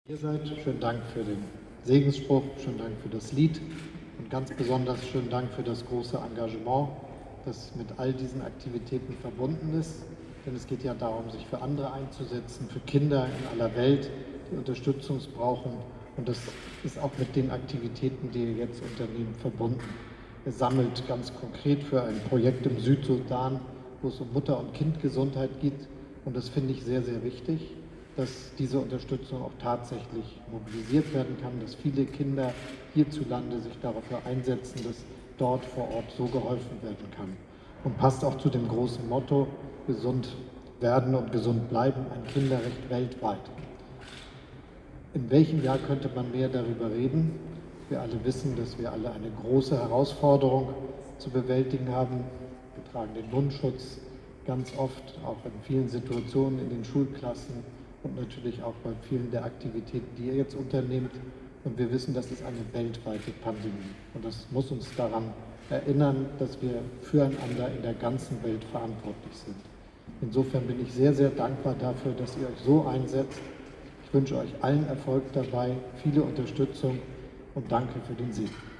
Ihr seid. Schönen Dank für den Segensspruch, schönen Dank für das Lied und ganz besonders schönen Dank für das große Engagement, das mit all diesen Aktivitäten verbunden ist. Denn es geht ja darum, sich für andere einzusetzen, für Kinder in aller Welt, die Unterstützung brauchen. Und das ist auch mit den Aktivitäten, die ihr jetzt unternehmt, verbunden. Ihr sammelt ganz konkret für ein Projekt im Südsudan, wo es um Mutter- und Kindgesundheit geht. Und das finde ich sehr, sehr wichtig, dass diese Unterstützung auch tatsächlich mobilisiert werden kann, dass viele Kinder hierzulande sich dafür einsetzen, dass dort vor Ort so geholfen werden kann. Und passt auch zu dem großen Motto, gesund werden und gesund bleiben, ein Kinderrecht weltweit. In welchem Jahr könnte man mehr darüber reden? Wir alle wissen, dass wir alle eine große Herausforderung zu bewältigen haben. Wir tragen den Mundschutz ganz oft, auch in vielen Situationen in den Schulklassen und natürlich auch bei vielen der Aktivitäten, die ihr jetzt unternehmt. Und wir wissen, das ist eine weltweite Pandemie. Und das muss uns daran erinnern, dass wir füreinander in der ganzen Welt verantwortlich sind. Insofern bin ich sehr, sehr dankbar dafür, dass ihr euch so einsetzt. Ich wünsche euch allen Erfolg dabei, viele Unterstützung und danke für den Sieg.